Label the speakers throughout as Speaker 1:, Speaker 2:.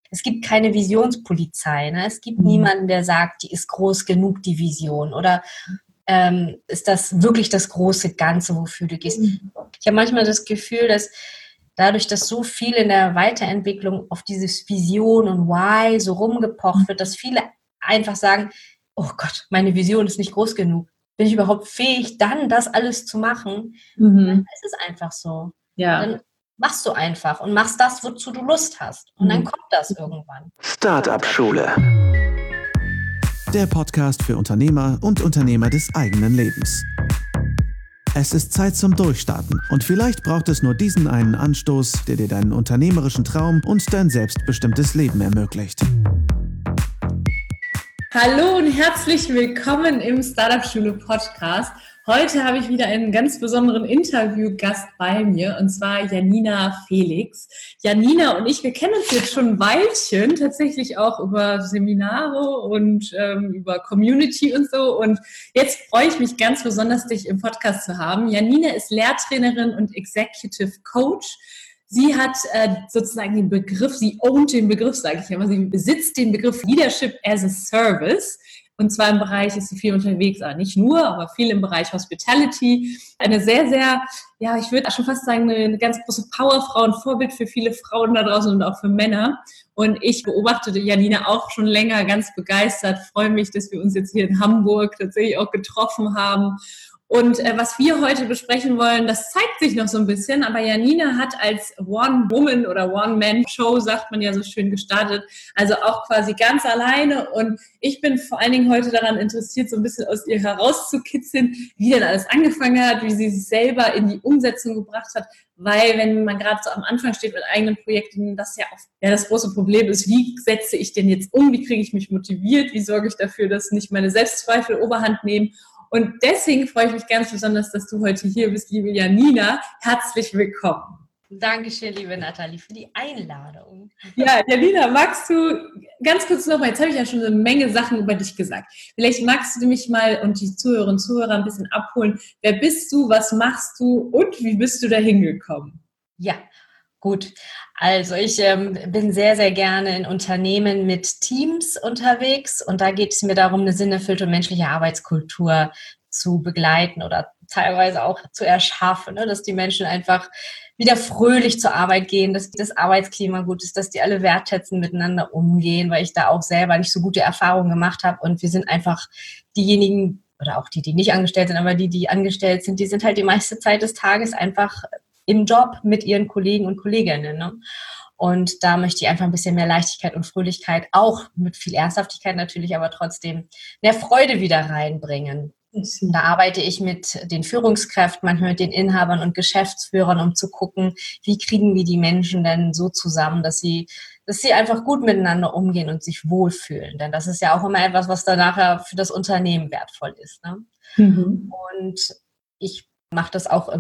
Speaker 1: es gibt keine Visionspolizei, ne? Es gibt niemanden, der sagt, die ist groß genug, die Vision, oder ist das wirklich das große Ganze, wofür du gehst? Ich habe manchmal das Gefühl, dass dadurch, dass so viel in der Weiterentwicklung auf dieses Vision und Why so rumgepocht wird, dass viele einfach sagen, oh Gott, meine Vision ist nicht groß genug. Bin ich überhaupt fähig, dann das alles zu machen? Dann ist es einfach so.
Speaker 2: Ja.
Speaker 1: Dann machst du einfach und machst das, wozu du Lust hast. Und dann kommt das irgendwann.
Speaker 3: Startup-Schule. Der Podcast für Unternehmer und Unternehmer des eigenen Lebens. Es ist Zeit zum Durchstarten und vielleicht braucht es nur diesen einen Anstoß, der dir deinen unternehmerischen Traum und dein selbstbestimmtes Leben ermöglicht.
Speaker 2: Hallo und herzlich willkommen im Startup-Schule Podcast. Heute habe ich wieder einen ganz besonderen Interviewgast bei mir, und zwar Janina Felix. Janina und ich, wir kennen uns jetzt schon ein Weilchen, tatsächlich auch über Seminare und über Community und so. Und jetzt freue ich mich ganz besonders, dich im Podcast zu haben. Janina ist Lehrtrainerin und Executive Coach. Sie hat sozusagen den Begriff, sie ownt den Begriff, sage ich immer, sie besitzt den Begriff Leadership as a Service. Und zwar im Bereich ist sie viel unterwegs, aber nicht nur, aber viel im Bereich Hospitality. Eine sehr, sehr, ja, ich würde schon fast sagen, eine ganz große Powerfrau, ein Vorbild für viele Frauen da draußen und auch für Männer. Und ich beobachte Janina auch schon länger ganz begeistert, freue mich, dass wir uns jetzt hier in Hamburg tatsächlich auch getroffen haben. Und was wir heute besprechen wollen, das zeigt sich noch so ein bisschen, aber Janina hat als One-Woman- oder One-Man-Show, sagt man ja so schön, gestartet, also auch quasi ganz alleine. Und ich bin vor allen Dingen heute daran interessiert, so ein bisschen aus ihr herauszukitzeln, wie denn alles angefangen hat, wie sie sich selber in die Umsetzung gebracht hat, weil wenn man gerade so am Anfang steht mit eigenen Projekten, das ja oft das große Problem ist, wie setze ich denn jetzt um, wie kriege ich mich motiviert, wie sorge ich dafür, dass nicht meine Selbstzweifel Oberhand nehmen. Und deswegen freue ich mich ganz besonders, dass du heute hier bist, liebe Janina. Herzlich willkommen.
Speaker 1: Dankeschön, liebe Nathalie, für die Einladung.
Speaker 2: Ja, Janina, magst du ganz kurz nochmal, jetzt habe ich ja schon eine Menge Sachen über dich gesagt. Vielleicht magst du mich mal und die Zuhörerinnen und Zuhörer ein bisschen abholen. Wer bist du, was machst du und wie bist du da hingekommen?
Speaker 1: Ja, gut. Also ich bin sehr, sehr gerne in Unternehmen mit Teams unterwegs, und da geht es mir darum, eine sinnerfüllte und menschliche Arbeitskultur zu begleiten oder teilweise auch zu erschaffen, ne? Dass die Menschen einfach wieder fröhlich zur Arbeit gehen, dass das Arbeitsklima gut ist, dass die alle wertschätzend miteinander umgehen, weil ich da auch selber nicht so gute Erfahrungen gemacht habe, und wir sind einfach diejenigen, oder auch die nicht angestellt sind, aber die angestellt sind, die sind halt die meiste Zeit des Tages einfach im Job mit ihren Kollegen und Kolleginnen. Ne? Und da möchte ich einfach ein bisschen mehr Leichtigkeit und Fröhlichkeit, auch mit viel Ernsthaftigkeit natürlich, aber trotzdem mehr Freude wieder reinbringen. Da arbeite ich mit den Führungskräften, manchmal mit den Inhabern und Geschäftsführern, um zu gucken, wie kriegen wir die Menschen denn so zusammen, dass sie einfach gut miteinander umgehen und sich wohlfühlen. Denn das ist ja auch immer etwas, was dann nachher für das Unternehmen wertvoll ist. Ne? Und ich mache das auch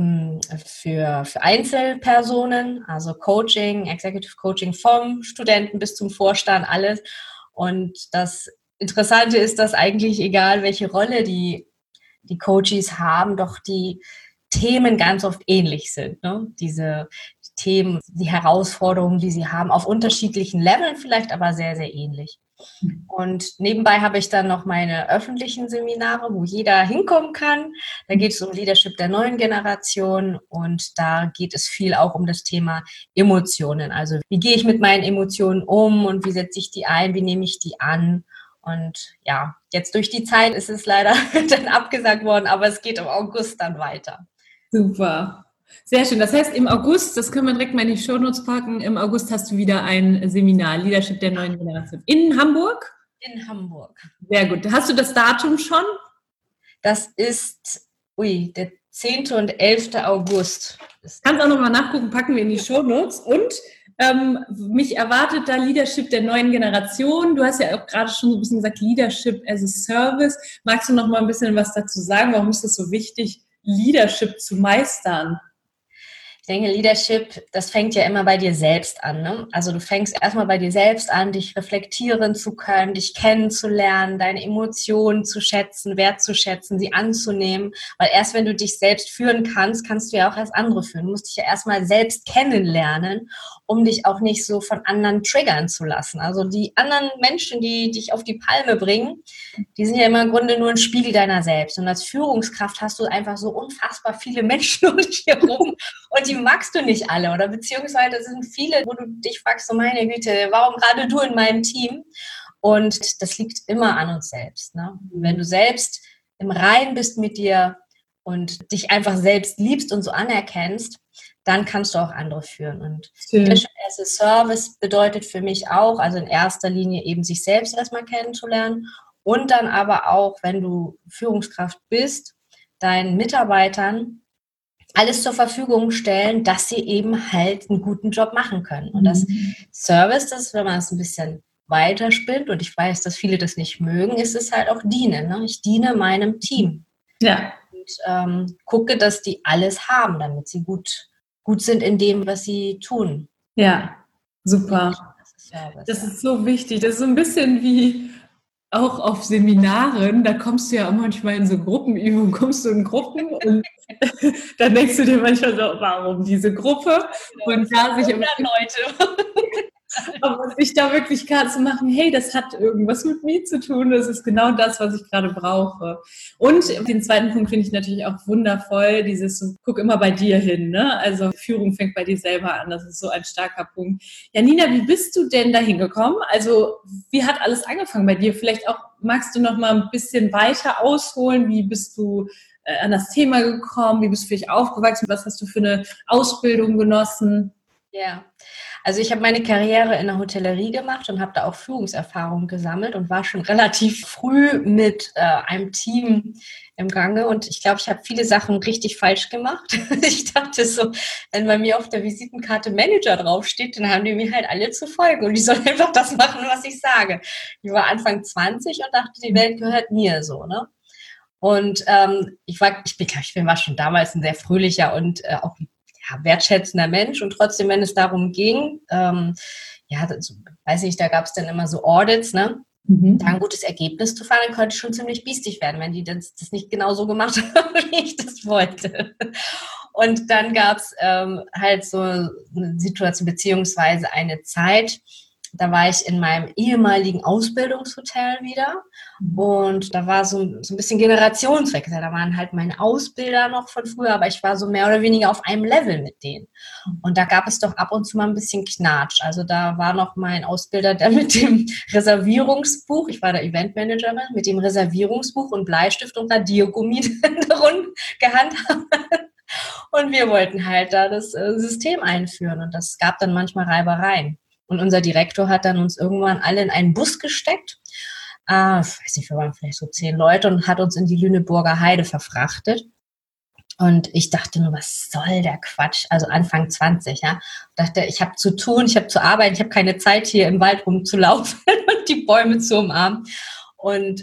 Speaker 1: für Einzelpersonen, also Coaching, Executive Coaching vom Studenten bis zum Vorstand, alles. Und das Interessante ist, dass eigentlich egal, welche Rolle die Coaches haben, doch die Themen ganz oft ähnlich sind. Ne? Diese Themen, die Herausforderungen, die sie haben, auf unterschiedlichen Leveln vielleicht, aber sehr, sehr ähnlich. Und nebenbei habe ich dann noch meine öffentlichen Seminare, wo jeder hinkommen kann. Da geht es um Leadership der neuen Generation, und da geht es viel auch um das Thema Emotionen. Also wie gehe ich mit meinen Emotionen um und wie setze ich die ein, wie nehme ich die an? Und ja, jetzt durch die Zeit ist es leider dann abgesagt worden, aber es geht im August dann weiter.
Speaker 2: Super. Sehr schön. Das heißt, im August, das können wir direkt mal in die Shownotes packen, im August hast du wieder ein Seminar, Leadership der neuen Generation. In Hamburg?
Speaker 1: In Hamburg.
Speaker 2: Sehr gut. Hast du das Datum schon?
Speaker 1: Das ist, der 10. und 11. August.
Speaker 2: Kannst auch nochmal nachgucken, packen wir in die Shownotes. Und mich erwartet da Leadership der neuen Generation. Du hast ja auch gerade schon so ein bisschen gesagt, Leadership as a Service. Magst du noch mal ein bisschen was dazu sagen? Warum ist es so wichtig, Leadership zu meistern?
Speaker 1: Ich denke, Leadership, das fängt ja immer bei dir selbst an, ne? Also du fängst erstmal bei dir selbst an, dich reflektieren zu können, dich kennenzulernen, deine Emotionen zu schätzen, wertzuschätzen, sie anzunehmen. Weil erst wenn du dich selbst führen kannst, kannst du ja auch erst andere führen. Du musst dich ja erstmal selbst kennenlernen, um dich auch nicht so von anderen triggern zu lassen. Also die anderen Menschen, die dich auf die Palme bringen, die sind ja immer im Grunde nur ein Spiegel deiner selbst. Und als Führungskraft hast du einfach so unfassbar viele Menschen um dich herum und die magst du nicht alle. Oder beziehungsweise es sind viele, wo du dich fragst, so meine Güte, warum gerade du in meinem Team? Und das liegt immer an uns selbst. Ne? Wenn du selbst im Reinen bist mit dir und dich einfach selbst liebst und so anerkennst, dann kannst du auch andere führen. Und Leadership as a Service bedeutet für mich auch, also in erster Linie eben sich selbst erstmal kennenzulernen und dann aber auch, wenn du Führungskraft bist, deinen Mitarbeitern alles zur Verfügung stellen, dass sie eben halt einen guten Job machen können. Und das Service, das, wenn man es ein bisschen weiterspinnt, und ich weiß, dass viele das nicht mögen, ist es halt auch dienen. Ne? Ich diene meinem Team.
Speaker 2: Ja.
Speaker 1: Und gucke, dass die alles haben, damit sie gut sind in dem, was sie tun.
Speaker 2: Ja, super. Das ist so wichtig. Das ist so ein bisschen wie auch auf Seminaren, da kommst du ja auch manchmal in so Gruppenübungen, kommst du in Gruppen und dann denkst du dir manchmal so, warum diese Gruppe? Und da sich aber sich da wirklich klar zu machen, hey, das hat irgendwas mit mir zu tun, das ist genau das, was ich gerade brauche. Und den zweiten Punkt finde ich natürlich auch wundervoll, dieses, guck immer bei dir hin, ne? Also Führung fängt bei dir selber an, das ist so ein starker Punkt. Janina, wie bist du denn da hingekommen? Also wie hat alles angefangen bei dir? Vielleicht auch, magst du noch mal ein bisschen weiter ausholen, wie bist du an das Thema gekommen, wie bist du vielleicht aufgewachsen, was hast du für eine Ausbildung genossen?
Speaker 1: Ja, also ich habe meine Karriere in der Hotellerie gemacht und habe da auch Führungserfahrung gesammelt und war schon relativ früh mit einem Team im Gange. Und ich glaube, ich habe viele Sachen richtig falsch gemacht. Ich dachte so, wenn bei mir auf der Visitenkarte Manager draufsteht, dann haben die mir halt alle zu folgen und ich soll einfach das machen, was ich sage. Ich war Anfang 20 und dachte, die Welt gehört mir so, ne? Und ich war schon damals ein sehr fröhlicher und auch wertschätzender Mensch und trotzdem, wenn es darum ging, weiß ich, da gab es dann immer so Audits, ne? Da ein gutes Ergebnis zu fahren, dann könnte ich schon ziemlich biestig werden, wenn die das nicht genau so gemacht haben, wie ich das wollte. Und dann gab es halt so eine Situation beziehungsweise eine Zeit, da war ich in meinem ehemaligen Ausbildungshotel wieder und da war so ein bisschen Generationswechsel. Da waren halt meine Ausbilder noch von früher, aber ich war so mehr oder weniger auf einem Level mit denen. Und da gab es doch ab und zu mal ein bisschen Knatsch. Also da war noch mein Ausbilder, der mit dem Reservierungsbuch, ich war der Eventmanagerin, mit dem Reservierungsbuch und Bleistift und Radiergummi gehandhabt. Und wir wollten halt da das System einführen und das gab dann manchmal Reibereien. Und unser Direktor hat dann uns irgendwann alle in einen Bus gesteckt. Ich weiß nicht, wir waren vielleicht so 10 Leute und hat uns in die Lüneburger Heide verfrachtet. Und ich dachte nur, was soll der Quatsch? Also Anfang 20, ja. Ich dachte, ich habe zu tun, ich habe zu arbeiten, ich habe keine Zeit, hier im Wald rumzulaufen und die Bäume zu umarmen. Und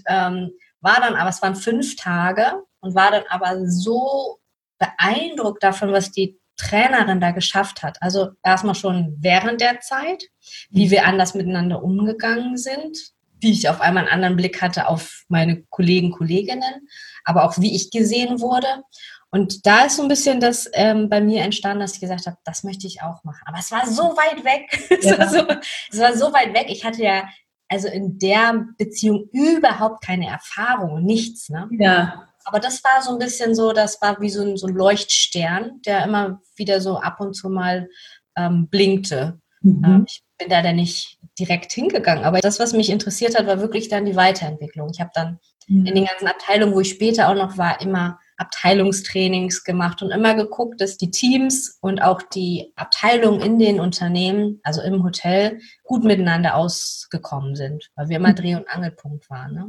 Speaker 1: es waren 5 Tage und war dann aber so beeindruckt davon, was die Trainerin da geschafft hat. Also erstmal schon während der Zeit, wie wir anders miteinander umgegangen sind, wie ich auf einmal einen anderen Blick hatte auf meine Kolleginnen, aber auch wie ich gesehen wurde. Und da ist so ein bisschen das bei mir entstanden, dass ich gesagt habe, das möchte ich auch machen. Aber es war so weit weg. Es war so weit weg. Ich hatte ja also in der Beziehung überhaupt keine Erfahrung, nichts. Ne?
Speaker 2: Ja.
Speaker 1: Aber das war so ein bisschen so, das war wie so ein Leuchtstern, der immer wieder so ab und zu mal blinkte. Ich bin da dann nicht direkt hingegangen, aber das, was mich interessiert hat, war wirklich dann die Weiterentwicklung. Ich habe dann in den ganzen Abteilungen, wo ich später auch noch war, immer Abteilungstrainings gemacht und immer geguckt, dass die Teams und auch die Abteilungen in den Unternehmen, also im Hotel, gut miteinander ausgekommen sind, weil wir immer Dreh- und Angelpunkt waren. Ne?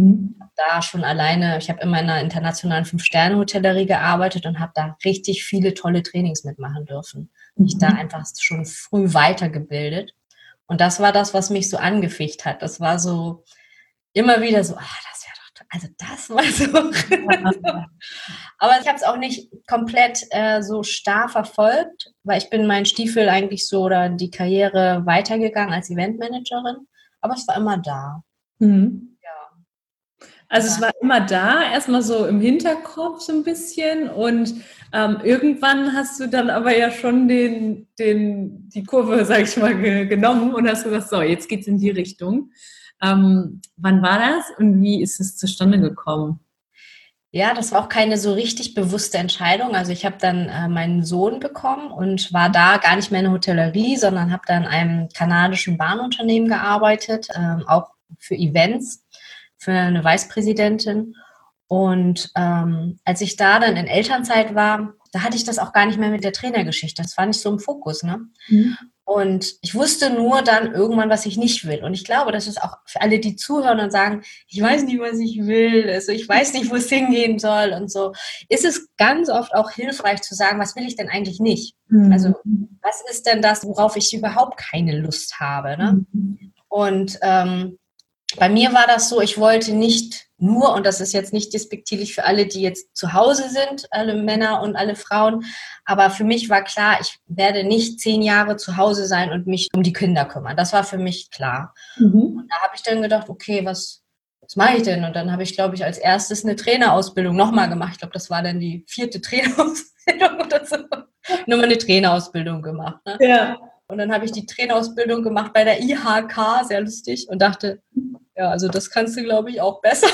Speaker 1: Da schon alleine, ich habe immer in einer internationalen 5-Sterne-Hotellerie gearbeitet und habe da richtig viele tolle Trainings mitmachen dürfen. Ich da einfach schon früh weitergebildet. Und das war das, was mich so angeficht hat. Das war so immer wieder so, das wäre doch also das war so. Aber ich habe es auch nicht komplett so starr verfolgt, weil ich bin meinen Stiefel eigentlich so oder die Karriere weitergegangen als Eventmanagerin. Aber es war immer da.
Speaker 2: Mhm.
Speaker 1: Ja.
Speaker 2: Also es war immer da, erstmal so im Hinterkopf so ein bisschen und irgendwann hast du dann aber ja schon die Kurve, sag ich mal, genommen und hast gesagt, so, jetzt geht's in die Richtung. Wann war das und wie ist es zustande gekommen?
Speaker 1: Ja, das war auch keine so richtig bewusste Entscheidung. Also ich habe dann meinen Sohn bekommen und war da gar nicht mehr in der Hotellerie, sondern habe dann in einem kanadischen Bahnunternehmen gearbeitet, auch für Events, für eine Vicepräsidentin. Und als ich da dann in Elternzeit war, da hatte ich das auch gar nicht mehr mit der Trainergeschichte. Das war nicht so im Fokus, ne?
Speaker 2: Mhm.
Speaker 1: Und ich wusste nur dann irgendwann, was ich nicht will. Und ich glaube, das ist auch für alle, die zuhören und sagen, ich weiß nicht, was ich will, also ich weiß nicht, wo es hingehen soll und so, ist es ganz oft auch hilfreich zu sagen, was will ich denn eigentlich nicht?
Speaker 2: Mhm.
Speaker 1: Also was ist denn das, worauf ich überhaupt keine Lust habe? Ne?
Speaker 2: Mhm.
Speaker 1: Und bei mir war das so, ich wollte nicht nur, und das ist jetzt nicht despektierlich für alle, die jetzt zu Hause sind, alle Männer und alle Frauen, aber für mich war klar, ich werde nicht 10 Jahre zu Hause sein und mich um die Kinder kümmern. Das war für mich klar.
Speaker 2: Mhm.
Speaker 1: Und da habe ich dann gedacht, okay, was mache ich denn? Und dann habe ich, glaube ich, als erstes eine Trainerausbildung nochmal gemacht. Ich glaube, das war dann die 4. Trainerausbildung oder so. Nochmal eine Trainerausbildung gemacht. Ne?
Speaker 2: Ja.
Speaker 1: Und dann habe ich die Trainerausbildung gemacht bei der IHK, sehr lustig, und dachte, ja, also das kannst du, glaube ich, auch besser.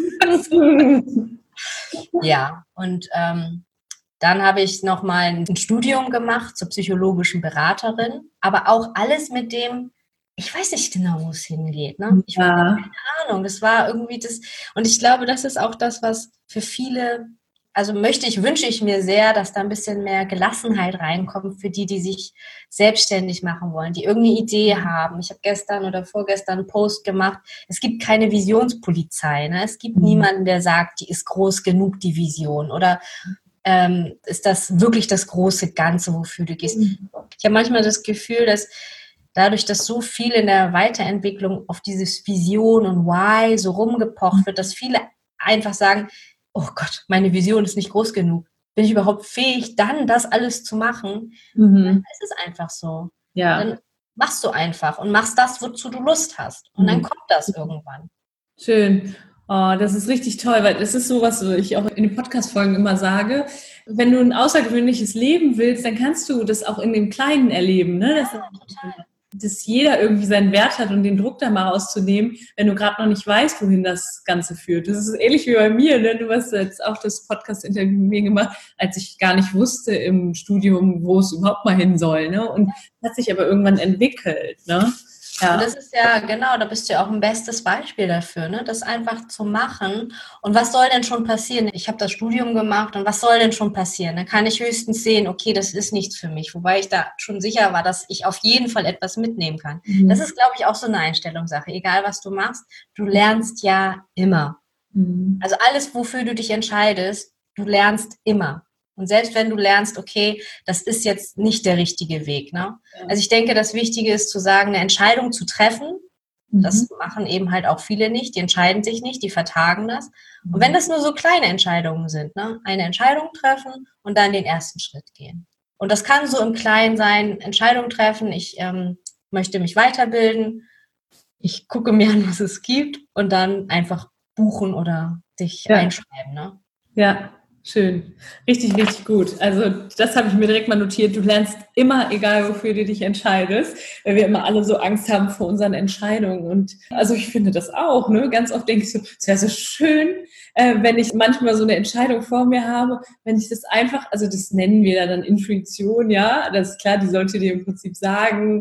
Speaker 1: Ja, und dann habe ich nochmal ein Studium gemacht zur psychologischen Beraterin, aber auch alles mit dem, ich weiß nicht genau, wo es hingeht. Ne? Ich habe keine Ahnung, das war irgendwie das, und ich glaube, das ist auch das, was für viele, also wünsche ich mir sehr, dass da ein bisschen mehr Gelassenheit reinkommt für die, die sich selbstständig machen wollen, die irgendeine Idee haben. Ich habe gestern oder vorgestern einen Post gemacht, es gibt keine Visionspolizei. Ne? Es gibt niemanden, der sagt, die ist groß genug, die Vision. Oder ist das wirklich das große Ganze, wofür du gehst? Ich habe manchmal das Gefühl, dass dadurch, dass so viel in der Weiterentwicklung auf dieses Vision und Why so rumgepocht wird, dass viele einfach sagen, oh Gott, meine Vision ist nicht groß genug. Bin ich überhaupt fähig, dann das alles zu machen? Dann ist es einfach so.
Speaker 2: Ja.
Speaker 1: Dann machst du einfach und machst das, wozu du Lust hast. Und dann kommt das irgendwann.
Speaker 2: Schön. Oh, das ist richtig toll, weil das ist so, was ich auch in den Podcast-Folgen immer sage. Wenn du ein außergewöhnliches Leben willst, dann kannst du das auch in dem Kleinen erleben, ne? Dass jeder irgendwie seinen Wert hat und den Druck da mal rauszunehmen, wenn du gerade noch nicht weißt, wohin das Ganze führt. Das ist ähnlich wie bei mir, ne? Du hast jetzt auch das Podcast-Interview mit mir gemacht, als ich gar nicht wusste im Studium, wo es überhaupt mal hin soll, ne? Und hat sich aber irgendwann entwickelt, ne? Ja.
Speaker 1: Und das ist ja, genau, da bist du ja auch ein bestes Beispiel dafür, ne? Das einfach zu machen. Und was soll denn schon passieren? Ich habe das Studium gemacht und was soll denn schon passieren? Dann kann ich höchstens sehen, okay, das ist nichts für mich. Wobei ich da schon sicher war, dass ich auf jeden Fall etwas mitnehmen kann. Das ist, glaube ich, auch so eine Einstellungssache. Egal, was du machst, du lernst ja immer. Also alles, wofür du dich entscheidest, du lernst immer. Und selbst wenn du lernst, okay, das ist jetzt nicht der richtige Weg. Ne? Also ich denke, das Wichtige ist zu sagen, eine Entscheidung zu treffen. Das machen eben halt auch viele nicht. Die entscheiden sich nicht, die vertagen das. Und wenn das nur so kleine Entscheidungen sind, ne? Eine Entscheidung treffen und dann den ersten Schritt gehen. Und das kann so im Kleinen sein, Entscheidung treffen, ich möchte mich weiterbilden, ich gucke mir an, was es gibt und dann einfach buchen oder dich einschreiben. Ne?
Speaker 2: Ja. Schön. Richtig, richtig gut. Also das habe ich mir direkt mal notiert. Du lernst immer, egal wofür du dich entscheidest, weil wir immer alle so Angst haben vor unseren Entscheidungen. Und also ich finde das auch, ne? Ganz oft denke ich so, es wäre so schön, wenn ich manchmal so eine Entscheidung vor mir habe, wenn ich das einfach, also das nennen wir dann Intuition, ja, das ist klar, die sollte dir im Prinzip sagen,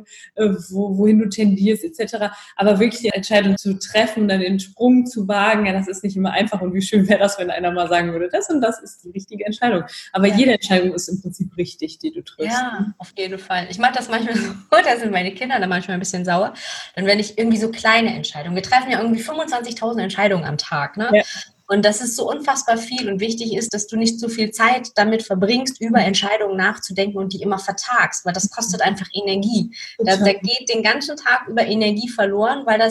Speaker 2: wohin du tendierst etc. Aber wirklich die Entscheidung zu treffen, dann den Sprung zu wagen, ja, das ist nicht immer einfach. Und wie schön wäre das, wenn einer mal sagen würde, das und das ist die richtige Entscheidung. Aber jede Entscheidung ist im Prinzip richtig, die du triffst.
Speaker 1: Ja, auf jeden Fall. Ich mache das manchmal so, da sind meine Kinder dann manchmal ein bisschen sauer. Dann wenn ich irgendwie so kleine Entscheidungen, wir treffen ja irgendwie 25.000 Entscheidungen am Tag, ne? Ja. Und das ist so unfassbar viel und wichtig ist, dass du nicht so viel Zeit damit verbringst, über Entscheidungen nachzudenken und die immer vertagst, weil das kostet einfach Energie. Da geht den ganzen Tag über Energie verloren, weil das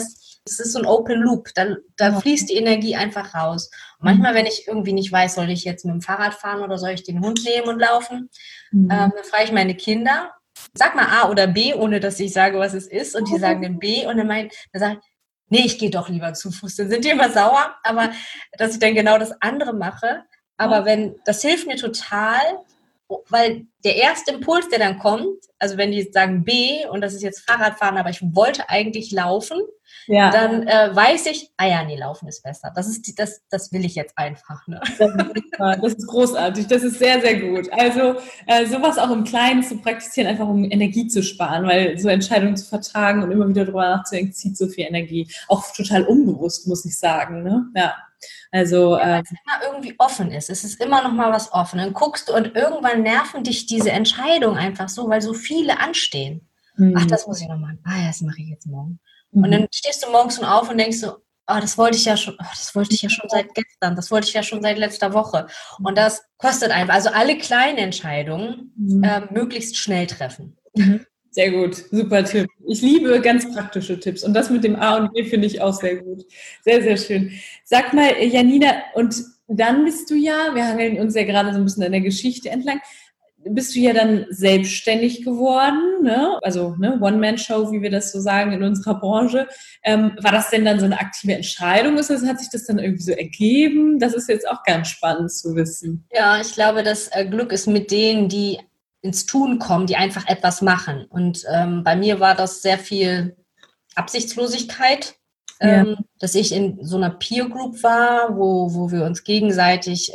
Speaker 1: es ist so ein Open Loop, da fließt die Energie einfach raus. Und manchmal, wenn ich irgendwie nicht weiß, soll ich jetzt mit dem Fahrrad fahren oder soll ich den Hund nehmen und laufen, dann frage ich meine Kinder, sag mal A oder B, ohne dass ich sage, was es ist. Und die sagen dann B und dann sage ich, nee, ich gehe doch lieber zu Fuß. Dann sind die immer sauer, aber dass ich dann genau das andere mache. Aber das hilft mir total, weil der erste Impuls, der dann kommt, also wenn die sagen B und das ist jetzt Fahrradfahren, aber ich wollte eigentlich laufen, dann weiß ich, nee, laufen ist besser. Das will ich jetzt einfach. Ne?
Speaker 2: Das ist großartig, das ist sehr, sehr gut. Also sowas auch im Kleinen zu praktizieren, einfach um Energie zu sparen, weil so Entscheidungen zu vertragen und immer wieder drüber nachzudenken, zieht so viel Energie. Auch total unbewusst, muss ich sagen. Ne? Ja. Also,
Speaker 1: weil es immer irgendwie offen ist. Es ist immer noch mal was offen. Dann guckst du und irgendwann nerven dich diese Entscheidungen einfach so, weil so viele anstehen. Ach, das muss ich noch machen. Das mache ich jetzt morgen. Und dann stehst du morgens schon auf und denkst so, das wollte ich ja schon seit gestern, das wollte ich ja schon seit letzter Woche. Und das kostet einfach, also alle kleinen Entscheidungen möglichst schnell treffen.
Speaker 2: Sehr gut, super Tipp. Ich liebe ganz praktische Tipps und das mit dem A und B finde ich auch sehr gut. Sehr, sehr schön. Sag mal, Janina, und dann bist du ja, wir hangeln uns ja gerade so ein bisschen an der Geschichte entlang, bist du ja dann selbstständig geworden, ne? Also One-Man-Show, wie wir das so sagen in unserer Branche. War das denn dann so eine aktive Entscheidung? Hat sich das dann irgendwie so ergeben? Das ist jetzt auch ganz spannend zu wissen.
Speaker 1: Ja, ich glaube, das Glück ist mit denen, die ins Tun kommen, die einfach etwas machen. Und bei mir war das sehr viel Absichtslosigkeit, dass ich in so einer Peer Group war, wo wir uns gegenseitig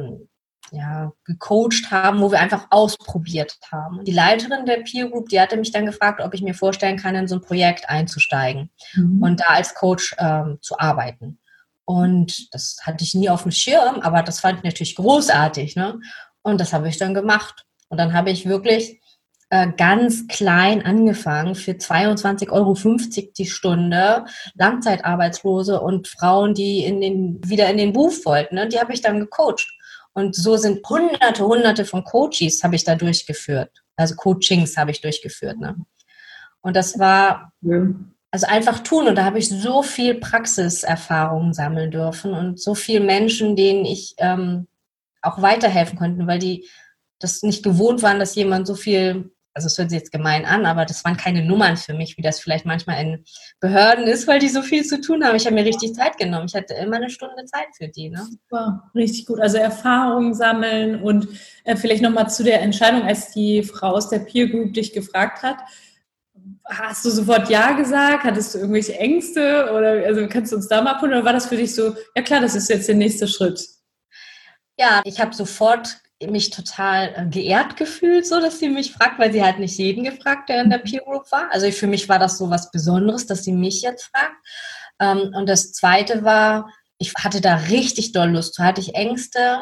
Speaker 1: gecoacht haben, wo wir einfach ausprobiert haben. Die Leiterin der Peer Group, die hatte mich dann gefragt, ob ich mir vorstellen kann, in so ein Projekt einzusteigen und da als Coach zu arbeiten. Und das hatte ich nie auf dem Schirm, aber das fand ich natürlich großartig, ne? Und das habe ich dann gemacht. Und dann habe ich wirklich ganz klein angefangen für 22,50 € die Stunde, Langzeitarbeitslose und Frauen, die wieder in den Beruf wollten, ne? Die habe ich dann gecoacht. Und so sind hunderte von Coaches habe ich da durchgeführt. Also Coachings habe ich durchgeführt. Ne? Und das war also einfach tun. Und da habe ich so viel Praxiserfahrung sammeln dürfen und so viele Menschen, denen ich auch weiterhelfen konnte, weil die das nicht gewohnt waren, dass jemand so viel, also es hört sich jetzt gemein an, aber das waren keine Nummern für mich, wie das vielleicht manchmal in Behörden ist, weil die so viel zu tun haben. Ich habe mir richtig Zeit genommen. Ich hatte immer eine Stunde Zeit für die. Ne?
Speaker 2: Super, richtig gut. Also Erfahrungen sammeln und vielleicht nochmal zu der Entscheidung, als die Frau aus der Peer Group dich gefragt hat. Hast du sofort Ja gesagt? Hattest du irgendwelche Ängste? Oder also kannst du uns da mal abholen? Oder war das für dich so, ja klar, das ist jetzt der nächste Schritt?
Speaker 1: Ja, ich habe sofort mich total geehrt gefühlt, so dass sie mich fragt, weil sie halt nicht jeden gefragt, der in der Peer Group war. Also für mich war das so was Besonderes, dass sie mich jetzt fragt. Und das Zweite war, ich hatte da richtig doll Lust. Da hatte ich Ängste.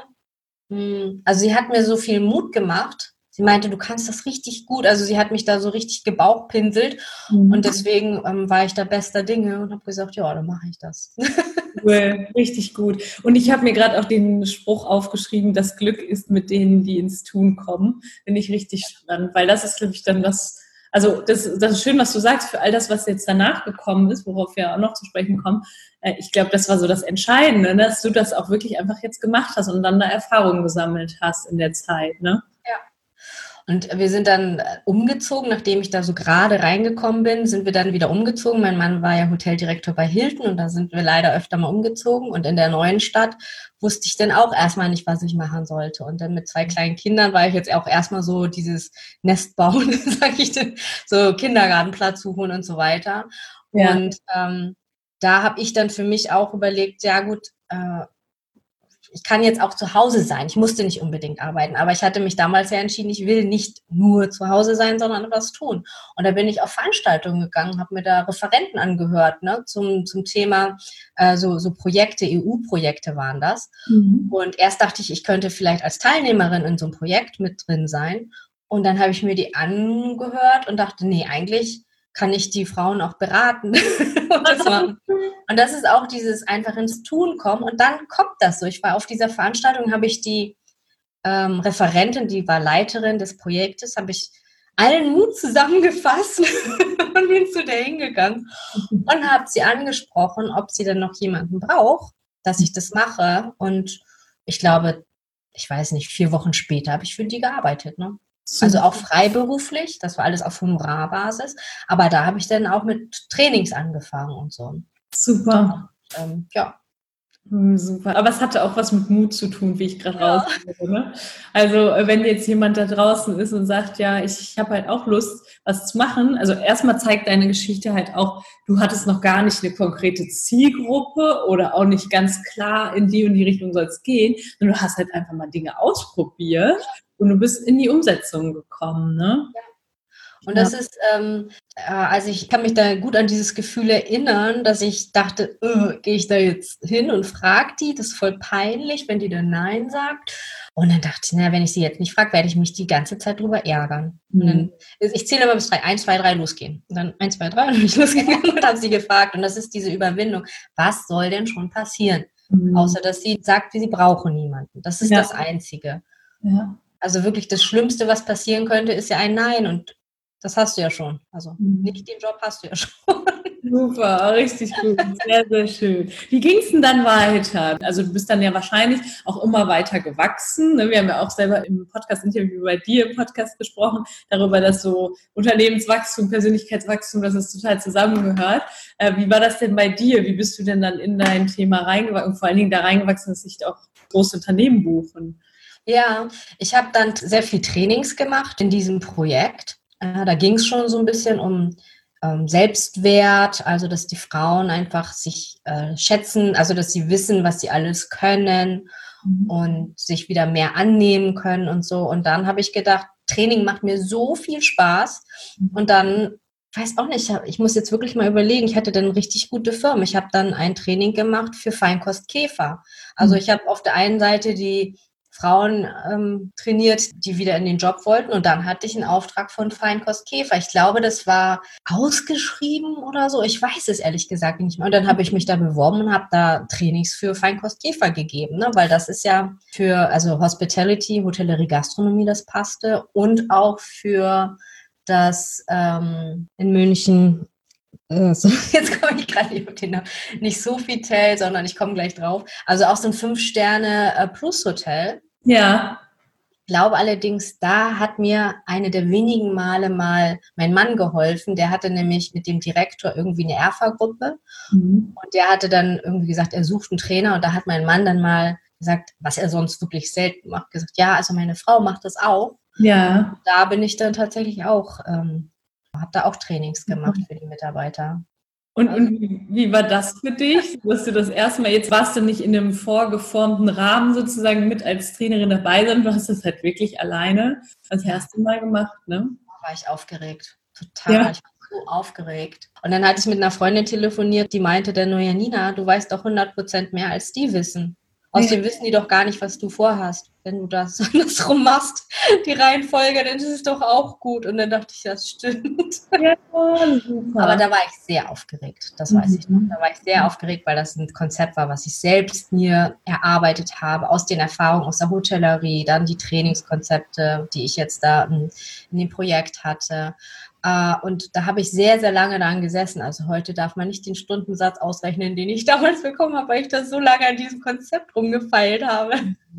Speaker 1: Also sie hat mir so viel Mut gemacht. Sie meinte, du kannst das richtig gut. Also sie hat mich da so richtig gebauchpinselt. Und deswegen war ich da bester Dinge und habe gesagt, ja, dann mache ich das.
Speaker 2: Cool, richtig gut. Und ich habe mir gerade auch den Spruch aufgeschrieben, das Glück ist mit denen, die ins Tun kommen. Finde ich richtig spannend, weil das ist, glaube ich, dann das, also das ist schön, was du sagst, für all das, was jetzt danach gekommen ist, worauf wir auch noch zu sprechen kommen. Ich glaube, das war so das Entscheidende, dass du das auch wirklich einfach jetzt gemacht hast und dann da Erfahrungen gesammelt hast in der Zeit, ne?
Speaker 1: Ja. Und wir sind dann umgezogen, nachdem ich da so gerade reingekommen bin, sind wir dann wieder umgezogen. Mein Mann war ja Hoteldirektor bei Hilton und da sind wir leider öfter mal umgezogen. Und in der neuen Stadt wusste ich dann auch erstmal nicht, was ich machen sollte. Und dann mit 2 kleinen Kindern war ich jetzt auch erstmal so dieses Nest bauen, sag ich dann, so Kindergartenplatz suchen und so weiter. Ja. Und da habe ich dann für mich auch überlegt, ja gut, ich kann jetzt auch zu Hause sein. Ich musste nicht unbedingt arbeiten, aber ich hatte mich damals ja entschieden, ich will nicht nur zu Hause sein, sondern was tun. Und da bin ich auf Veranstaltungen gegangen, habe mir da Referenten angehört, ne, zum Thema so Projekte, EU-Projekte waren das. Und erst dachte ich könnte vielleicht als Teilnehmerin in so einem Projekt mit drin sein. Und dann habe ich mir die angehört und dachte, nee, eigentlich kann ich die Frauen auch beraten und das machen. Und das ist auch dieses einfach ins Tun kommen und dann kommt das so. Ich war auf dieser Veranstaltung, habe ich die Referentin, die war Leiterin des Projektes, habe ich allen Mut zusammengefasst und und bin zu der hingegangen und habe sie angesprochen, ob sie denn noch jemanden braucht, dass ich das mache. Und ich glaube, ich weiß nicht, 4 Wochen später habe ich für die gearbeitet, ne? Also auch freiberuflich, das war alles auf Honorarbasis, aber da habe ich dann auch mit Trainings angefangen und so.
Speaker 2: Super.
Speaker 1: Ja.
Speaker 2: Super. Aber es hatte auch was mit Mut zu tun, wie ich gerade raushöre. Ne? Also wenn jetzt jemand da draußen ist und sagt, ja, ich habe halt auch Lust, was zu machen. Also erstmal zeigt deine Geschichte halt auch, du hattest noch gar nicht eine konkrete Zielgruppe oder auch nicht ganz klar, in die und die Richtung soll es gehen, sondern du hast halt einfach mal Dinge ausprobiert und du bist in die Umsetzung gekommen. Ne?
Speaker 1: Und das ist, also ich kann mich da gut an dieses Gefühl erinnern, dass ich dachte, gehe ich da jetzt hin und frage die, das ist voll peinlich, wenn die dann Nein sagt. Und dann dachte ich, na, wenn ich sie jetzt nicht frage, werde ich mich die ganze Zeit drüber ärgern. Und dann, ich zähle immer bis 3, 1, 2, 3, losgehen. Und dann 1, 2, 3, und dann bin ich losgegangen und habe sie gefragt. Und das ist diese Überwindung. Was soll denn schon passieren? Außer, dass sie sagt, sie brauchen niemanden. Das ist das Einzige. Ja. Also wirklich das Schlimmste, was passieren könnte, ist ja ein Nein. Und das hast du ja schon. Also nicht den Job hast du ja schon.
Speaker 2: Super, richtig gut. Sehr, sehr schön. Wie ging es denn dann weiter? Also du bist dann ja wahrscheinlich auch immer weiter gewachsen. Wir haben ja auch selber im Podcast-Interview bei dir im Podcast gesprochen, darüber, dass so Unternehmenswachstum, Persönlichkeitswachstum, dass es total zusammengehört. Wie war das denn bei dir? Wie bist du denn dann in dein Thema reingewachsen und vor allen Dingen da reingewachsen, dass sich auch große Unternehmen buchen?
Speaker 1: Ja, ich habe dann sehr viel Trainings gemacht in diesem Projekt. Da ging es schon so ein bisschen um Selbstwert, also dass die Frauen einfach sich schätzen, also dass sie wissen, was sie alles können und sich wieder mehr annehmen können und so. Und dann habe ich gedacht, Training macht mir so viel Spaß. Und dann, weiß auch nicht, ich muss jetzt wirklich mal überlegen, ich hatte dann richtig gute Firmen. Ich habe dann ein Training gemacht für Feinkost Käfer. Also ich habe auf der einen Seite die Frauen trainiert, die wieder in den Job wollten. Und dann hatte ich einen Auftrag von Feinkost Käfer. Ich glaube, das war ausgeschrieben oder so. Ich weiß es ehrlich gesagt nicht mehr. Und dann habe ich mich da beworben und habe da Trainings für Feinkost Käfer gegeben, ne? Weil das ist ja für, also Hospitality, Hotellerie, Gastronomie, das passte. Und auch für das in München, so, jetzt komme ich gerade nicht auf den Namen, nicht Sofitel, sondern ich komme gleich drauf. Also auch so ein 5-Sterne-Plus-Hotel.
Speaker 2: Ja.
Speaker 1: Ich glaube allerdings, da hat mir eine der wenigen Male mal mein Mann geholfen. Der hatte nämlich mit dem Direktor irgendwie eine Erfa-Gruppe. Und der hatte dann irgendwie gesagt, er sucht einen Trainer. Und da hat mein Mann dann mal gesagt, was er sonst wirklich selten macht, gesagt, ja, also meine Frau macht das auch.
Speaker 2: Ja.
Speaker 1: Und da bin ich dann tatsächlich auch, habe da auch Trainings gemacht für die Mitarbeiter.
Speaker 2: Und wie war das für dich, dass du das erste Mal, jetzt warst du nicht in einem vorgeformten Rahmen sozusagen mit als Trainerin dabei, sondern du hast das halt wirklich alleine das erste Mal gemacht, ne?
Speaker 1: Da war ich aufgeregt, total.
Speaker 2: Ja.
Speaker 1: Ich war so aufgeregt. Und dann hatte ich mit einer Freundin telefoniert, die meinte dann nur, ja Nina, du weißt doch 100% mehr als die wissen. Außerdem wissen die doch gar nicht, was du vorhast. Wenn du das andersrum machst, die Reihenfolge, dann ist es doch auch gut. Und dann dachte ich, das stimmt.
Speaker 2: Ja, super.
Speaker 1: Aber da war ich sehr aufgeregt, das weiß ich noch. Da war ich sehr aufgeregt, weil das ein Konzept war, was ich selbst mir erarbeitet habe, aus den Erfahrungen aus der Hotellerie, dann die Trainingskonzepte, die ich jetzt da in dem Projekt hatte. Und da habe ich sehr, sehr lange dran gesessen. Also heute darf man nicht den Stundensatz ausrechnen, den ich damals bekommen habe, weil ich da so lange an diesem Konzept rumgefeilt habe.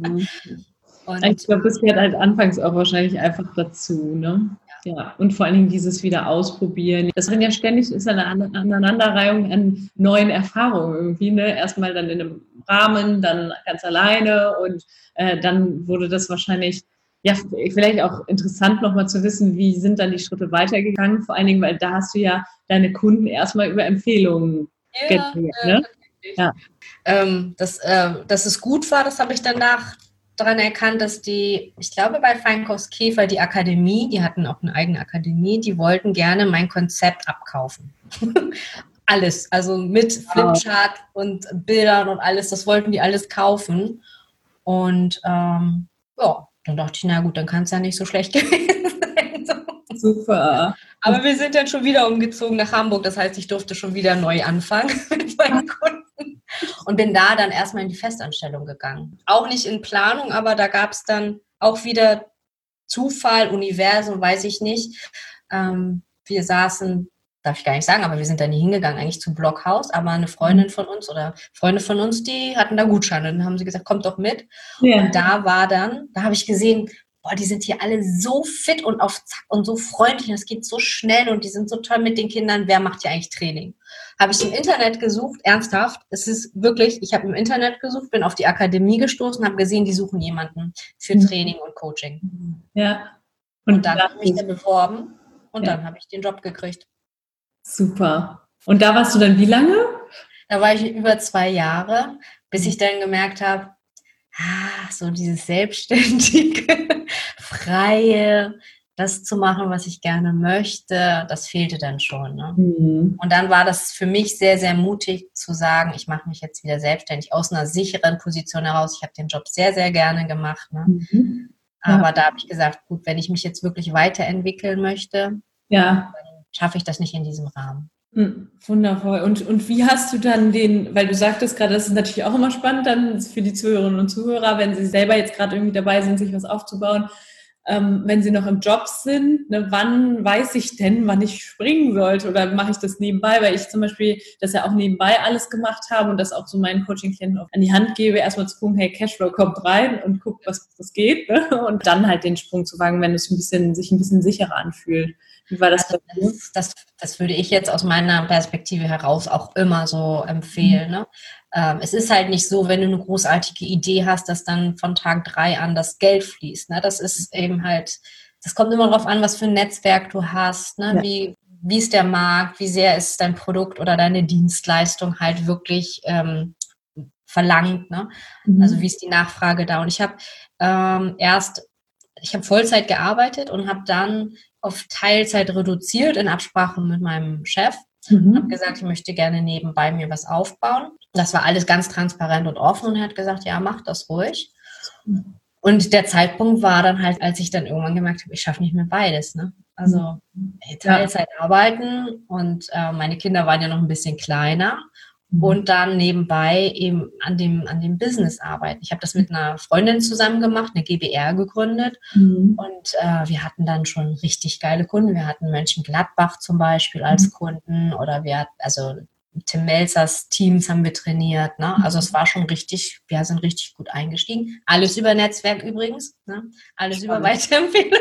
Speaker 2: Und ich glaube, das gehört halt anfangs auch wahrscheinlich einfach dazu, ne? Ja, und vor allen Dingen dieses wieder ausprobieren. Das ja ständig ist eine Aneinanderreihung an neuen Erfahrungen irgendwie, ne? Erstmal dann in einem Rahmen, dann ganz alleine und dann wurde das wahrscheinlich, ja, vielleicht auch interessant nochmal zu wissen, wie sind dann die Schritte weitergegangen, vor allen Dingen, weil da hast du ja deine Kunden erstmal über Empfehlungen generiert, ne? Ja.
Speaker 1: Dass es gut war, das habe ich danach daran erkannt, dass die, ich glaube bei Feinkost Käfer, die Akademie, die hatten auch eine eigene Akademie, die wollten gerne mein Konzept abkaufen. Alles, also mit Flipchart und Bildern und alles, das wollten die alles kaufen. Und ja, dann dachte ich, na gut, dann kann es ja nicht so schlecht gewesen sein.
Speaker 2: Super.
Speaker 1: Aber wir sind dann schon wieder umgezogen nach Hamburg, das heißt, ich durfte schon wieder neu anfangen mit meinen Kunden und bin da dann erstmal in die Festanstellung gegangen. Auch nicht in Planung, aber da gab es dann auch wieder Zufall, Universum, weiß ich nicht. Wir saßen darf ich gar nicht sagen, aber wir sind da nie hingegangen, eigentlich zum Blockhaus, aber eine Freundin von uns oder Freunde von uns, die hatten da Gutscheine. Dann haben sie gesagt, kommt doch mit. Ja. Und da habe ich gesehen, boah, die sind hier alle so fit und auf Zack und so freundlich, das geht so schnell und die sind so toll mit den Kindern. Wer macht hier eigentlich Training? Habe ich im Internet gesucht, ernsthaft. Es ist wirklich, ich habe im Internet gesucht, bin auf die Akademie gestoßen, habe gesehen, die suchen jemanden für Training und Coaching.
Speaker 2: Ja.
Speaker 1: Und dann habe ich mich da beworben und dann habe ich den Job gekriegt.
Speaker 2: Super. Und da warst du dann wie lange?
Speaker 1: Da war ich über 2 Jahre, bis ich dann gemerkt habe, so dieses Selbstständige, Freie, das zu machen, was ich gerne möchte, das fehlte dann schon. Ne? Mhm. Und dann war das für mich sehr, sehr mutig zu sagen, ich mache mich jetzt wieder selbstständig aus einer sicheren Position heraus. Ich habe den Job sehr, sehr gerne gemacht. Ne? Mhm. Aber da habe ich gesagt, gut, wenn ich mich jetzt wirklich weiterentwickeln möchte, dann schaffe ich das nicht in diesem Rahmen.
Speaker 2: Wundervoll. Und wie hast du dann weil du sagtest gerade, das ist natürlich auch immer spannend dann für die Zuhörerinnen und Zuhörer, wenn sie selber jetzt gerade irgendwie dabei sind, sich was aufzubauen, wenn sie noch im Job sind, ne, wann weiß ich denn, wann ich springen sollte oder mache ich das nebenbei, weil ich zum Beispiel das ja auch nebenbei alles gemacht habe und das auch so meinen Coaching-Klienten an die Hand gebe, erstmal zu gucken, hey, Cashflow kommt rein und guck, was geht, ne? Und dann halt den Sprung zu wagen, wenn es sich ein bisschen sicherer anfühlt. Wie war das?
Speaker 1: Also das würde ich jetzt aus meiner Perspektive heraus auch immer so empfehlen. Ne? Es ist halt nicht so, wenn du eine großartige Idee hast, dass dann von Tag 3 an das Geld fließt. Ne? Das ist eben halt, das kommt immer darauf an, was für ein Netzwerk du hast, ne? Ja. Wie ist der Markt, wie sehr ist dein Produkt oder deine Dienstleistung halt wirklich verlangt. Ne? Mhm. Also wie ist die Nachfrage da? Und ich habe Vollzeit gearbeitet und habe dann auf Teilzeit reduziert in Absprache mit meinem Chef. Habe gesagt, ich möchte gerne nebenbei mir was aufbauen. Das war alles ganz transparent und offen und er hat gesagt, ja, mach das ruhig. Und der Zeitpunkt war dann halt, als ich dann irgendwann gemerkt habe, ich schaffe nicht mehr beides. Ne? Also Teilzeit arbeiten und meine Kinder waren ja noch ein bisschen kleiner. Und dann nebenbei eben an dem Business arbeiten. Ich habe das mit einer Freundin zusammen gemacht, eine GbR gegründet. Und wir hatten dann schon richtig geile Kunden. Wir hatten Mönchengladbach zum Beispiel als Kunden oder Tim Melzers Teams haben wir trainiert. Ne? Also es war schon richtig, wir sind richtig gut eingestiegen. Alles über Netzwerk übrigens, ne? Alles über Weiterempfehlungen.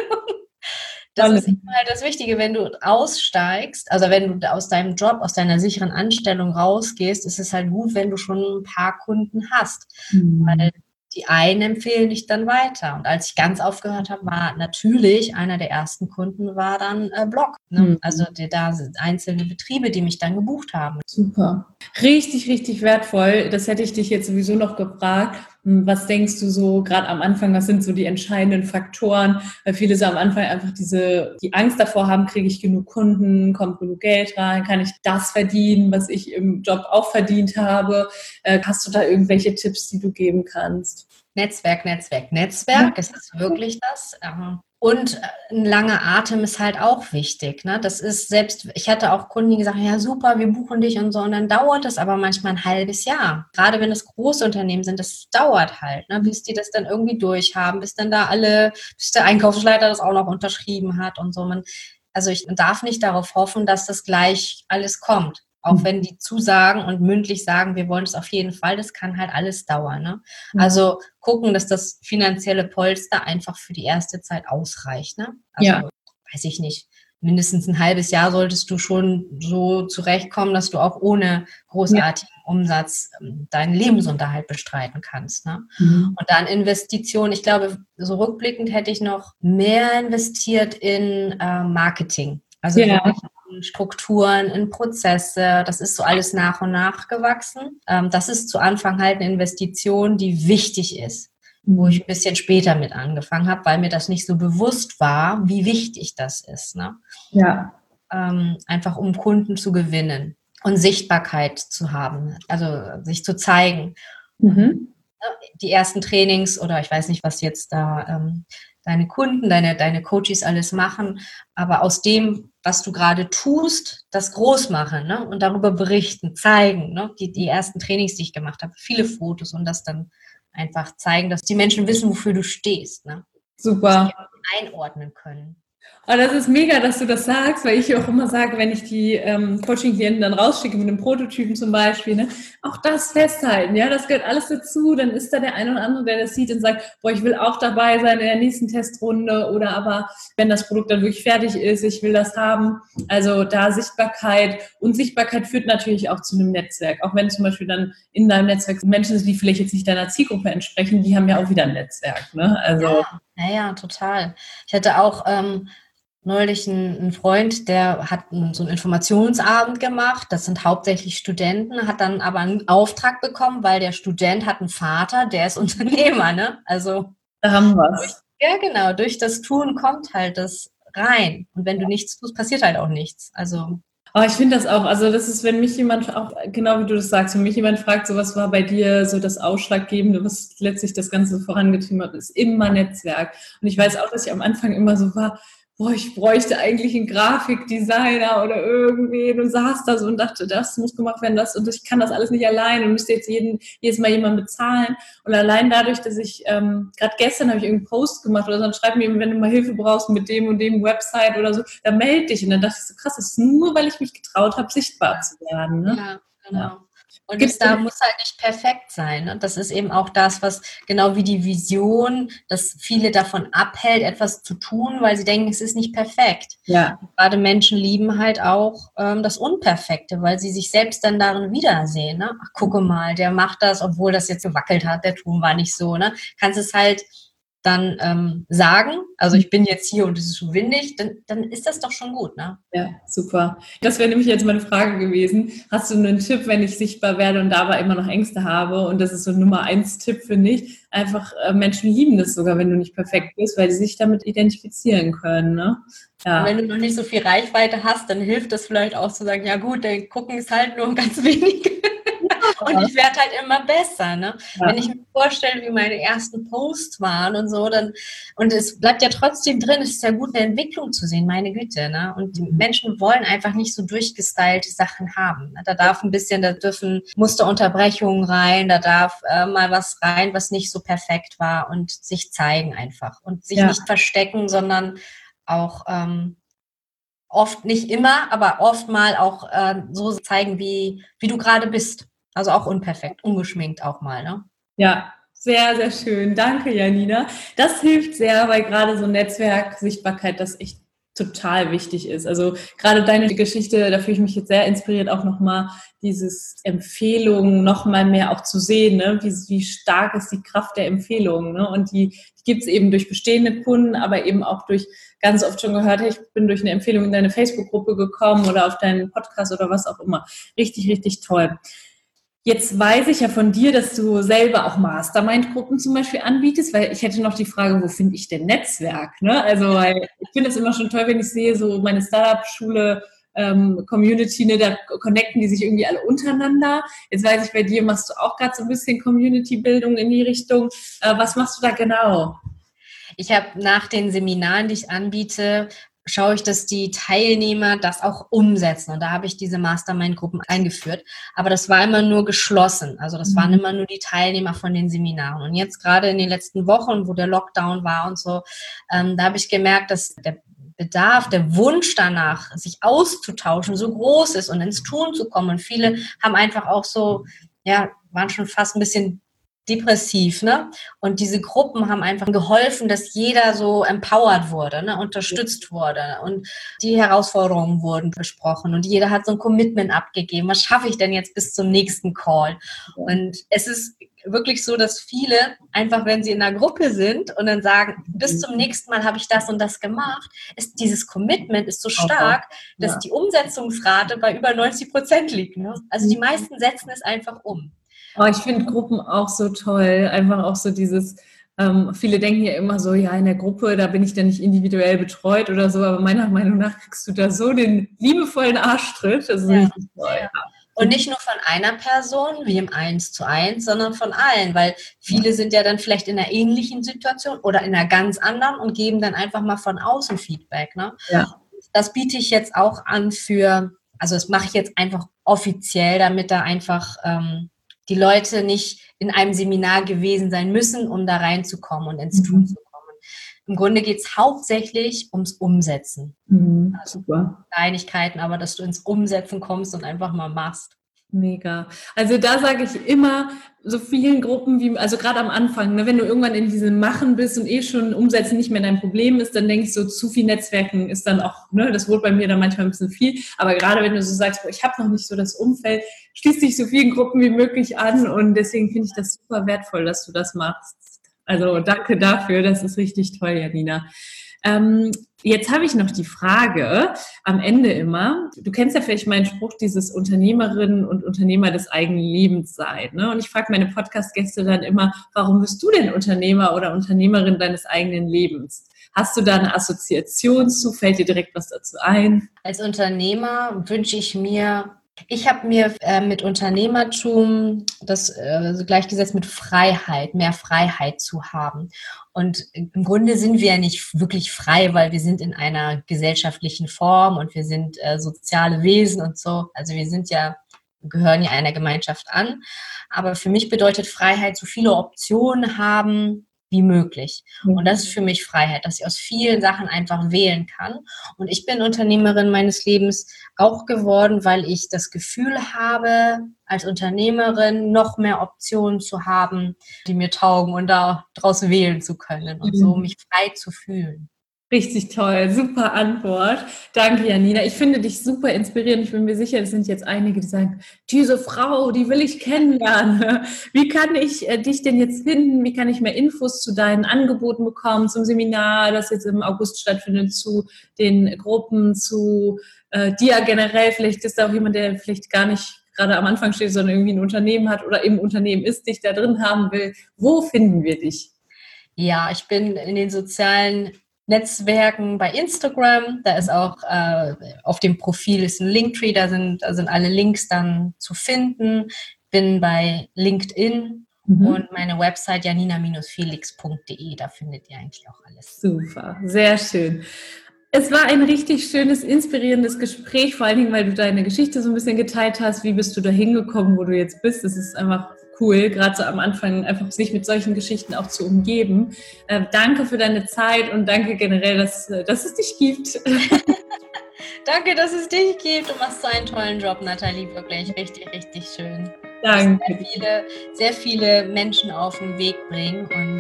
Speaker 1: Das ist immer halt das Wichtige, wenn du aussteigst, also wenn du aus deinem Job, aus deiner sicheren Anstellung rausgehst, ist es halt gut, wenn du schon ein paar Kunden hast, weil die einen empfehlen dich dann weiter. Und als ich ganz aufgehört habe, war natürlich einer der ersten Kunden war dann Blog. Ne? Also da sind einzelne Betriebe, die mich dann gebucht haben.
Speaker 2: Super. Richtig, richtig wertvoll. Das hätte ich dich jetzt sowieso noch gefragt. Was denkst du so gerade am Anfang, was sind so die entscheidenden Faktoren? Weil viele so am Anfang einfach die Angst davor haben, kriege ich genug Kunden, kommt genug Geld rein, kann ich das verdienen, was ich im Job auch verdient habe? Hast du da irgendwelche Tipps, die du geben kannst?
Speaker 1: Netzwerk. Es ist wirklich das. Und ein langer Atem ist halt auch wichtig. Ne? Das ist ich hatte auch Kunden, die gesagt haben, ja super, wir buchen dich und so. Und dann dauert das aber manchmal ein halbes Jahr. Gerade wenn es große Unternehmen sind, das dauert halt, ne? Bis die das dann irgendwie durchhaben, bis der Einkaufsleiter das auch noch unterschrieben hat und so. Man darf nicht darauf hoffen, dass das gleich alles kommt. Auch wenn die zusagen und mündlich sagen, wir wollen es auf jeden Fall, das kann halt alles dauern. Ne? Also gucken, dass das finanzielle Polster einfach für die erste Zeit ausreicht. Ne? Also weiß ich nicht, mindestens ein halbes Jahr solltest du schon so zurechtkommen, dass du auch ohne großartigen Umsatz deinen Lebensunterhalt bestreiten kannst. Ne? Und dann Investitionen. Ich glaube, so rückblickend hätte ich noch mehr investiert in Marketing. Also wirklich in Strukturen, in Prozesse. Das ist so alles nach und nach gewachsen. Das ist zu Anfang halt eine Investition, die wichtig ist, wo ich ein bisschen später mit angefangen habe, weil mir das nicht so bewusst war, wie wichtig das ist. Ne? Ja. Einfach um Kunden zu gewinnen und Sichtbarkeit zu haben, also sich zu zeigen. Die ersten Trainings oder ich weiß nicht, was jetzt da deine Kunden, deine Coaches alles machen, aber aus dem, was du gerade tust, das groß machen, ne? Und darüber berichten, zeigen, ne? Die ersten Trainings, die ich gemacht habe, viele Fotos und das dann einfach zeigen, dass die Menschen wissen, wofür du stehst, ne?
Speaker 2: Super.
Speaker 1: Dass sie einordnen können.
Speaker 2: Aber das ist mega, dass du das sagst, weil ich auch immer sage, wenn ich die Coaching-Klienten dann rausschicke mit einem Prototypen zum Beispiel, ne, auch das festhalten, ja, das gehört alles dazu. Dann ist da der eine oder andere, der das sieht und sagt, boah, ich will auch dabei sein in der nächsten Testrunde oder aber, wenn das Produkt dann wirklich fertig ist, ich will das haben. Also da Sichtbarkeit, und Sichtbarkeit führt natürlich auch zu einem Netzwerk. Auch wenn zum Beispiel dann in deinem Netzwerk Menschen sind, die vielleicht jetzt nicht deiner Zielgruppe entsprechen, die haben ja auch wieder ein Netzwerk, ne? Also
Speaker 1: ja, total. Ich hatte auch neulich einen Freund, der hat so einen Informationsabend gemacht. Das sind hauptsächlich Studenten, hat dann aber einen Auftrag bekommen, weil der Student hat einen Vater, der ist Unternehmer, ne? Also
Speaker 2: da haben wir es.
Speaker 1: ja, genau. Durch das Tun kommt halt das rein. Und wenn du nichts tust, passiert halt auch nichts. Also
Speaker 2: Aber ich finde das auch, also das ist, wenn mich jemand auch, genau wie du das sagst, wenn mich jemand fragt, so was war bei dir so das Ausschlaggebende, was letztlich das Ganze vorangetrieben hat, ist immer Netzwerk. Und ich weiß auch, dass ich am Anfang immer so war, boah, ich bräuchte eigentlich einen Grafikdesigner oder irgendwen und saß da so und dachte, das muss gemacht werden, das und ich kann das alles nicht allein und müsste jetzt jedes Mal jemanden bezahlen. Und allein dadurch, dass ich, gerade gestern habe ich irgendeinen Post gemacht oder so, dann schreib mir, wenn du mal Hilfe brauchst mit dem und dem Website oder so, dann melde dich. Und dann dachte ich so, krass, das ist nur, weil ich mich getraut habe, sichtbar zu werden. Ne?
Speaker 1: ja, genau. Ja. Und es muss halt nicht perfekt sein. Ne? Das ist eben auch das, was genau wie die Vision, dass viele davon abhält, etwas zu tun, weil sie denken, es ist nicht perfekt.
Speaker 2: Ja.
Speaker 1: Gerade Menschen lieben halt auch das Unperfekte, weil sie sich selbst dann darin wiedersehen. Ne? Ach, gucke mal, der macht das, obwohl das jetzt gewackelt hat, der Ton war nicht so. Ne? Kannst es halt dann sagen, also ich bin jetzt hier und es ist so windig, dann ist das doch schon gut, ne?
Speaker 2: Ja, super. Das wäre nämlich jetzt meine Frage gewesen. Hast du einen Tipp, wenn ich sichtbar werde und dabei immer noch Ängste habe? Und das ist so Nummer 1 Tipp, finde ich. Einfach, Menschen lieben das sogar, wenn du nicht perfekt bist, weil sie sich damit identifizieren können, ne? Ja.
Speaker 1: Wenn du noch nicht so viel Reichweite hast, dann hilft es vielleicht auch zu sagen, ja gut, dann gucken es halt nur ganz wenige. Und ich werde halt immer besser, ne? Ja. Wenn ich mir vorstelle, wie meine ersten Posts waren und so, und es bleibt ja trotzdem drin, es ist ja gut, eine Entwicklung zu sehen, meine Güte, ne? Und die Menschen wollen einfach nicht so durchgestylte Sachen haben. Ne? Da dürfen Musterunterbrechungen rein, da darf mal was rein, was nicht so perfekt war und sich zeigen einfach und sich nicht verstecken, sondern auch oft, nicht immer, aber oft mal auch so zeigen, wie du gerade bist. Also auch unperfekt, ungeschminkt auch mal, ne?
Speaker 2: Ja, sehr, sehr schön. Danke, Janina. Das hilft sehr, weil gerade so Netzwerksichtbarkeit das echt total wichtig ist. Also gerade deine Geschichte, da fühle ich mich jetzt sehr inspiriert, auch nochmal dieses Empfehlungen nochmal mehr auch zu sehen, ne? Wie stark ist die Kraft der Empfehlungen, ne? Und die gibt es eben durch bestehende Kunden, aber eben auch durch, ganz oft schon gehört, hey, ich bin durch eine Empfehlung in deine Facebook-Gruppe gekommen oder auf deinen Podcast oder was auch immer. Richtig, richtig toll. Jetzt weiß ich ja von dir, dass du selber auch Mastermind-Gruppen zum Beispiel anbietest, weil ich hätte noch die Frage, wo finde ich denn Netzwerk? Ne? Also, weil ich finde es immer schon toll, wenn ich sehe, so meine Startup-Schule, Community, ne, da connecten die sich irgendwie alle untereinander. Jetzt weiß ich, bei dir machst du auch gerade so ein bisschen Community-Bildung in die Richtung. Was machst du da genau?
Speaker 1: Ich habe nach den Seminaren, die ich anbiete, schaue ich, dass die Teilnehmer das auch umsetzen. Und da habe ich diese Mastermind-Gruppen eingeführt. Aber das war immer nur geschlossen. Also das waren immer nur die Teilnehmer von den Seminaren. Und jetzt gerade in den letzten Wochen, wo der Lockdown war und so, da habe ich gemerkt, dass der Bedarf, der Wunsch danach, sich auszutauschen, so groß ist und ins Tun zu kommen. Und viele haben einfach auch so, ja, waren schon fast ein bisschen depressiv, ne? Und diese Gruppen haben einfach geholfen, dass jeder so empowered wurde, ne? Unterstützt wurde und die Herausforderungen wurden besprochen und jeder hat so ein Commitment abgegeben. Was schaffe ich denn jetzt bis zum nächsten Call? Und es ist wirklich so, dass viele einfach, wenn sie in einer Gruppe sind und dann sagen, bis zum nächsten Mal habe ich das und das gemacht, ist dieses Commitment ist so stark, dass die Umsetzungsrate bei über 90% liegt, ne? Also die meisten setzen es einfach um.
Speaker 2: Oh, ich finde Gruppen auch so toll, einfach auch so dieses, viele denken ja immer so, ja, in der Gruppe, da bin ich dann nicht individuell betreut oder so, aber meiner Meinung nach kriegst du da so den liebevollen Arschtritt. Das ist richtig toll.
Speaker 1: Ja. Und nicht nur von einer Person, wie im 1:1, sondern von allen, weil viele sind ja dann vielleicht in einer ähnlichen Situation oder in einer ganz anderen und geben dann einfach mal von außen Feedback, ne? Ja. Das biete ich jetzt auch an also das mache ich jetzt einfach offiziell, damit da einfach die Leute nicht in einem Seminar gewesen sein müssen, um da reinzukommen und ins Tun zu kommen. im Grunde geht es hauptsächlich ums Umsetzen.
Speaker 2: Super.
Speaker 1: Kleinigkeiten, aber dass du ins Umsetzen kommst und einfach mal machst.
Speaker 2: Mega. Also da sage ich immer so vielen Gruppen, wie, also gerade am Anfang, ne, wenn du irgendwann in diesem Machen bist und schon Umsetzen nicht mehr dein Problem ist, dann denke ich so, zu viel Netzwerken ist dann auch, ne, das wurde bei mir dann manchmal ein bisschen viel, aber gerade wenn du so sagst, boah, ich habe noch nicht so das Umfeld, schließ dich so vielen Gruppen wie möglich an und deswegen finde ich das super wertvoll, dass du das machst. Also danke dafür, das ist richtig toll, Janina. Jetzt habe ich noch die Frage am Ende immer, du kennst ja vielleicht meinen Spruch, dieses Unternehmerinnen und Unternehmer des eigenen Lebens sein. Ne? Und ich frage meine Podcast-Gäste dann immer, warum bist du denn Unternehmer oder Unternehmerin deines eigenen Lebens? Hast du da eine Assoziation zu? Fällt dir direkt was dazu ein?
Speaker 1: Als Unternehmer wünsche ich mir, ich habe mir mit Unternehmertum das gleichgesetzt mit Freiheit, mehr Freiheit zu haben. Und im Grunde sind wir ja nicht wirklich frei, weil wir sind in einer gesellschaftlichen Form und wir sind soziale Wesen und so. Also gehören ja einer Gemeinschaft an. Aber für mich bedeutet Freiheit, so viele Optionen haben wie möglich. Und das ist für mich Freiheit, dass ich aus vielen Sachen einfach wählen kann. Und ich bin Unternehmerin meines Lebens auch geworden, weil ich das Gefühl habe, als Unternehmerin noch mehr Optionen zu haben, die mir taugen und daraus wählen zu können und so mich frei zu fühlen.
Speaker 2: Richtig toll, super Antwort. Danke, Janina. Ich finde dich super inspirierend. Ich bin mir sicher, es sind jetzt einige, die sagen, diese Frau, die will ich kennenlernen. Wie kann ich dich denn jetzt finden? Wie kann ich mehr Infos zu deinen Angeboten bekommen, zum Seminar, das jetzt im August stattfindet, zu den Gruppen, zu dir generell? Vielleicht ist da auch jemand, der vielleicht gar nicht gerade am Anfang steht, sondern irgendwie ein Unternehmen hat oder im Unternehmen ist, dich da drin haben will. Wo finden wir dich?
Speaker 1: Ja, ich bin in den sozialen Netzwerken bei Instagram, da ist auch auf dem Profil ist ein Linktree, da sind alle Links dann zu finden. Bin bei LinkedIn und meine Website janina-felix.de, da findet ihr eigentlich auch alles.
Speaker 2: Super, sehr schön. Es war ein richtig schönes, inspirierendes Gespräch, vor allen Dingen, weil du deine Geschichte so ein bisschen geteilt hast. Wie bist du da hingekommen, wo du jetzt bist? Das ist einfach cool, gerade so am Anfang einfach sich mit solchen Geschichten auch zu umgeben. Danke für deine Zeit und danke generell, dass es dich gibt.
Speaker 1: Danke, dass es dich gibt. Du machst so einen tollen Job, Nathalie, wirklich richtig, richtig schön.
Speaker 2: Danke.
Speaker 1: Sehr viele Menschen auf den Weg bringen und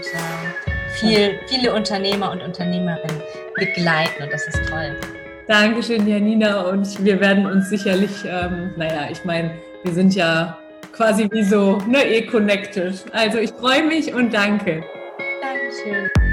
Speaker 1: viele Unternehmer und Unternehmerinnen begleiten und das ist toll.
Speaker 2: Dankeschön, Janina, und wir werden uns sicherlich, ich meine, wir sind ja quasi wie so, connected. Also ich freue mich und danke.
Speaker 1: Dankeschön.